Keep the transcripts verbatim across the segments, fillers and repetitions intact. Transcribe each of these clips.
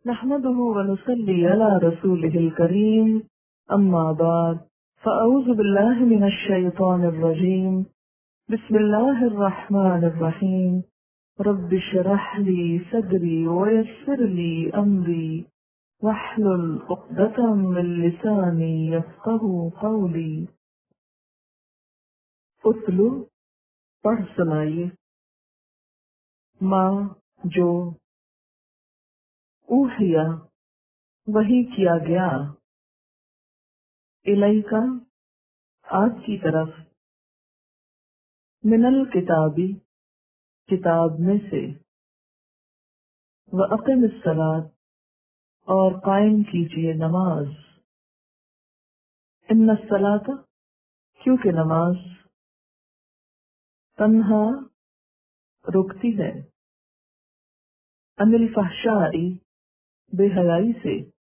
نحمده ونصلي على رسوله الكريم أما بعد فأعوذ بالله من الشيطان الرجيم بسم الله الرحمن الرحيم رب اشرح لي صدري ويسر لي أمري واحلل عقدة من لساني يفقهوا قولي۔ اتلو پڑھ سنائیے، ماں جو اوحیا وہی کیا گیا، الیکا آپ کی طرف، من الکتابی کتاب میں سے، وَأَقِمِ الصَّلَاةَ اور قائم کیجیے نماز، ان الصلاۃ کیونکہ نماز، تنہا رکتی ہے، عن الفحشاء بے حیائی سے،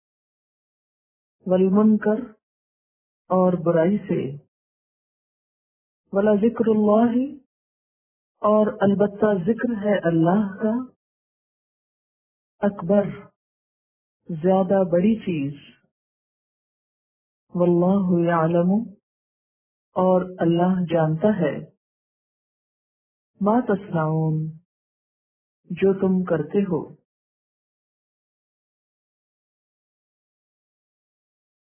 والمنکر اور برائی سے، ولذکر اللہ اور البتہ ذکر ہے اللہ کا، اکبر زیادہ بڑی چیز، واللہ یعلم اور اللہ جانتا ہے، ما تصنعون جو تم کرتے ہو۔